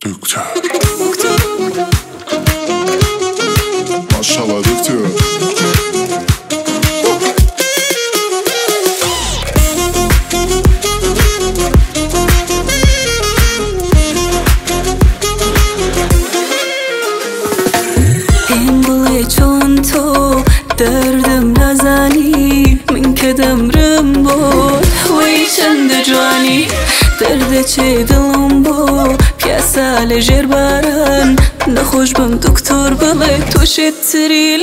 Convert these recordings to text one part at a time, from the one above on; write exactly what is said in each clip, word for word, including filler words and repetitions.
دكتور ما شاء الله دكتور این بوی چون تو دردم نزنی من کدمرم بود وی چند جوانی درد چه دلم بو پیاسه لجر بارن نخوش بم دکتر بله تو شتری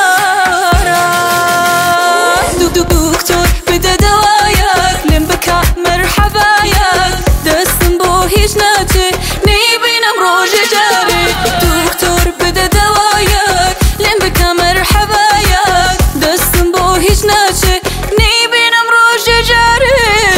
لجارن دکتر بده دوایت لیم بکا مرحبایت دستم بو هیچ نتی نیبینم روژ جاری دکتر بده دوایت لیم بکا مرحبایت دستم بو هیچ نتی نیبینم روژ جاری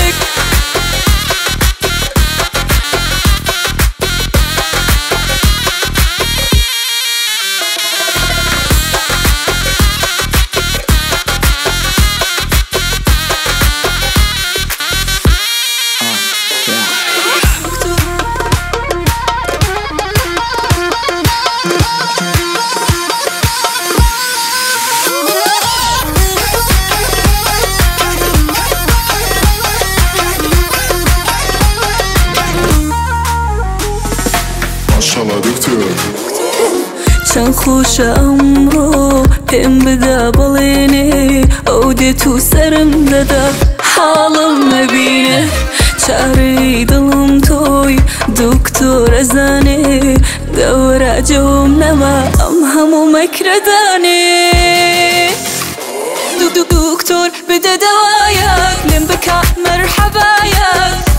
چند خوش امرو پیم بده بلینه او ده تو سرم دده حالم نبینه چاره دلم توی دکتر ازانه دور جوم نما ام همو مکردانه دکتر بده دوایت لیم بکا مرحبایت